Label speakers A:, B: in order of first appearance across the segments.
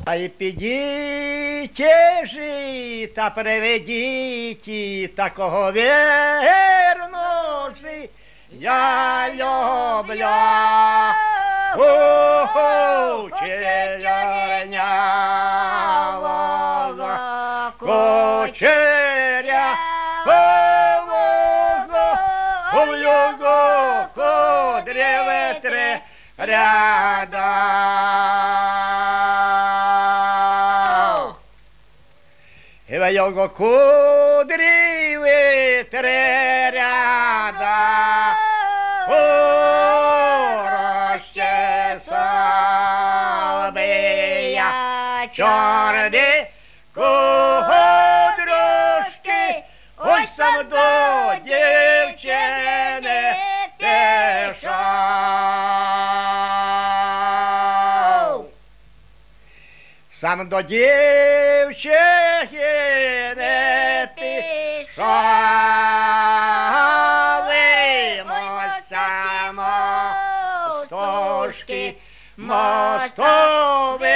A: Та й підіть жи, та приведіть такого вірного жи, я люблю. Кучерявого, кучерявого, в його кудряве три ряда. І в його кудряве три ряда. Чорні кудрушки, ось сам до дівчини пішов. Сам до дівчини пішов, мостя мостушки, мостові.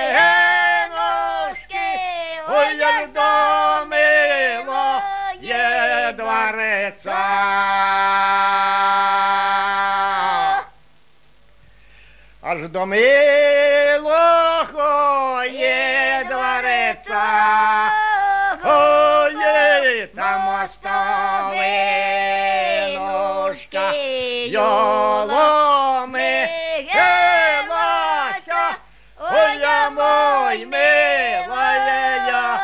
A: Аж до милого є двореця, ой, там мостовинушка, йоломи гелася, ой, я мой милая, я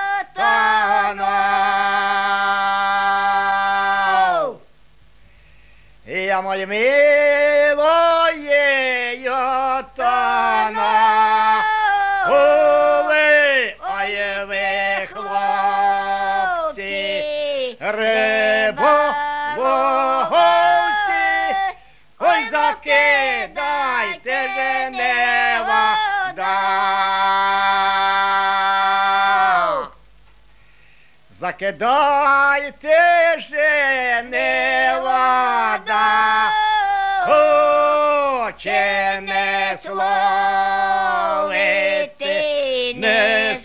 A: танув. Я мой милоє, я танув. Ой, ви, хлопці, риболовці, ой, закидайте женева, закидайте женева, чи не словити, не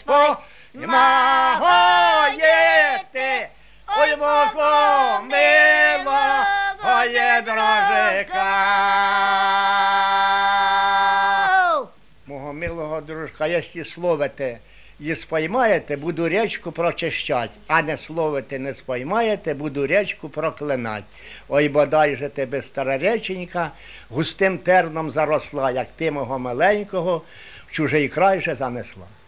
A: спомагаєте, ой, мого милого дрожика. Мого милого дружка, якщо словите і споймаєте, буду річку прочищать, а не словите, не споймаєте, буду річку проклинать. Ой, бодай же тебе, стара річенька, густим терном заросла, як ти мого маленького в чужий край же занесла.